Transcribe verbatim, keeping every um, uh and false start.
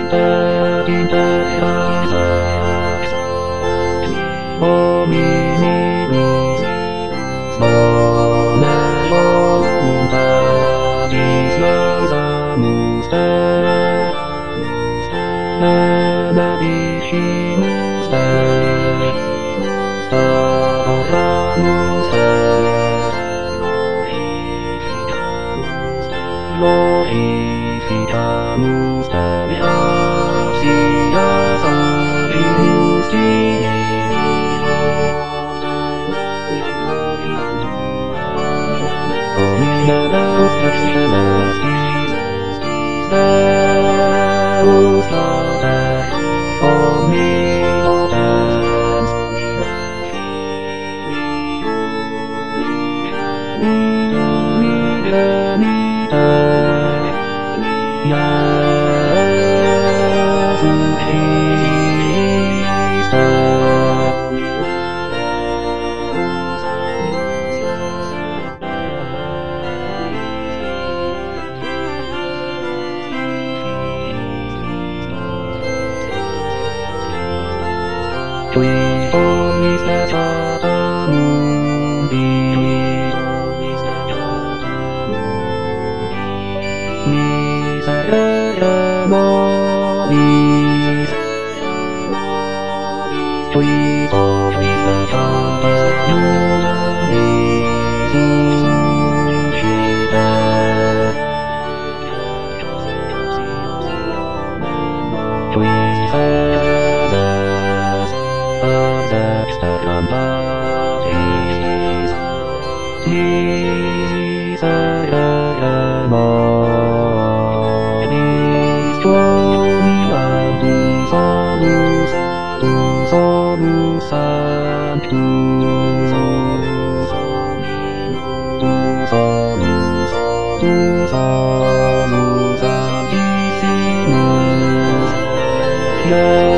Glorificamus te gracias abimus Deus excelsis, Deus Pater, omnipotens, Gemite, Iesus Christe. Qui omnis necata mundi, miserere nobis, qui omnis necata mundi, suscite. Qui sedes ad exterram patris, miserere nobis, quoniam tu solus, tu solus sanctus, tu solus, tu solus sanctissimus,